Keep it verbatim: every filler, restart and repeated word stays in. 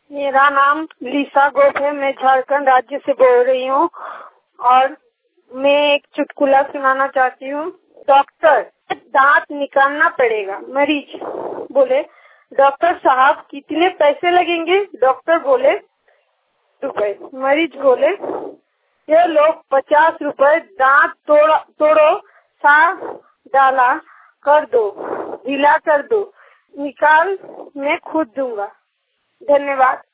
मेरा नाम लीसा गोप है। मैं झारखंड राज्य से बोल रही हूँ और मैं एक चुटकुला सुनाना चाहती हूँ। डॉक्टर, दांत निकालना पड़ेगा। मरीज बोले, डॉक्टर साहब कितने पैसे लगेंगे? डॉक्टर बोले, रुपए। मरीज बोले, ये लोग पचास रुपए। दांत तोड़ तोड़ो, साफ डाला कर दो, ढीला कर दो, निकाल मैं खुद दूंगा। धन्यवाद।